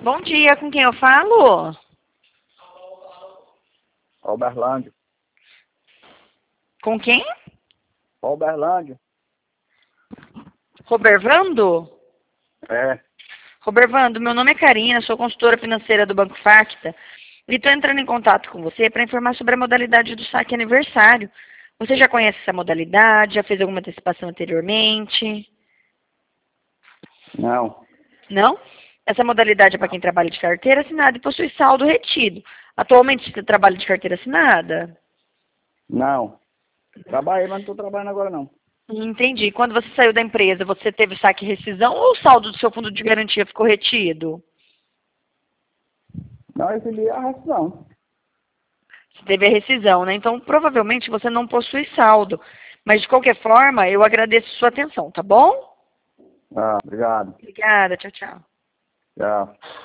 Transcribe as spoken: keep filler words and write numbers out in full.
Bom dia, com quem eu falo? Alberlândia. Com quem? Alberlândia. Robervando? É. Robervando, meu nome é Karina, sou consultora financeira do Banco Facta e estou entrando em contato com você para informar sobre a modalidade do saque aniversário. Você já conhece essa modalidade? Já fez alguma antecipação anteriormente? Não. Não? Essa modalidade é para quem trabalha de carteira assinada e possui saldo retido. Atualmente você trabalha de carteira assinada? Não. Trabalhei, mas não estou trabalhando agora não. Entendi. Quando você saiu da empresa, você teve saque e rescisão ou o saldo do seu fundo de garantia ficou retido? Não recebi a ração. Você teve a rescisão, né? Então, provavelmente você não possui saldo. Mas, de qualquer forma, eu agradeço sua atenção, tá bom? Ah, obrigado. Obrigada. Tchau, tchau. Tchau.